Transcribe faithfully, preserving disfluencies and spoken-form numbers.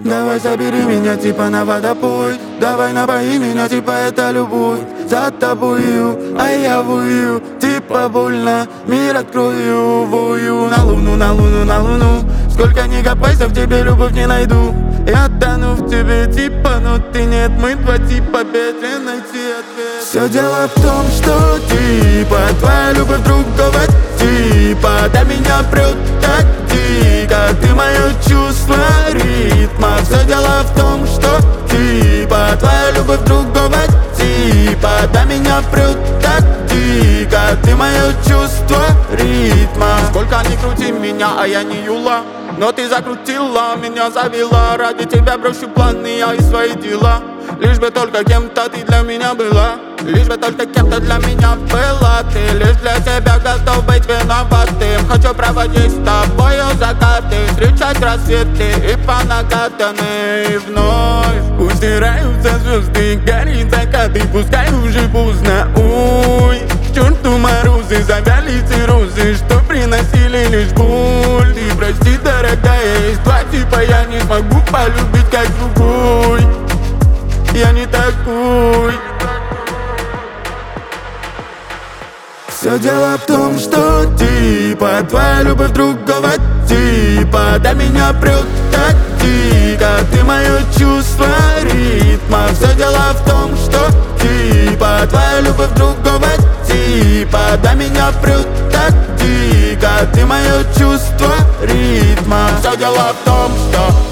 Давай забери меня типа на водопой, давай напои меня типа это любовь. За тобою, а я вою, типа больно, мир открою. Вою на луну, на луну, на луну. Сколько ни копайся, в тебе любовь не найду. Я тону в тебе типа, но ты нет. Мы два типа, бедре найти ответ. Все дело в том, что типа твоя любовь другого типа. До меня прет так дико, ты мое чувство ритма. Все дело в том, что типа твоя любовь другого типа. До меня прет так дико, ты мое чувство ритма. Сколько ни крути меня, а я не Юла, но ты закрутила, меня завела. Ради тебя брошу планы, я и свои дела. Лишь бы только кем-то ты для меня была. Лишь бы только кем-то для меня была. Ты лишь для тебя готов быть виноватым. Хочу проводить с тобою закаты, встречать рассветы и по накатанной вновь. Пусть стираются звезды, горит закаты, пускай уже поздно. Ой, к черту морозы, завяли эти розы, что приносили лишь боль. Ты прости, дорогая, есть два типа, я не смогу полюбить как другой. Я не такой. Все дело в том, что типа твоя любовь другого типа. До меня прет так дико, ты мое чувство ритма. Все дело в том, что типа твоя любовь другого типа. До меня прет так дико, ты мое чувство ритма. Все дело в том, что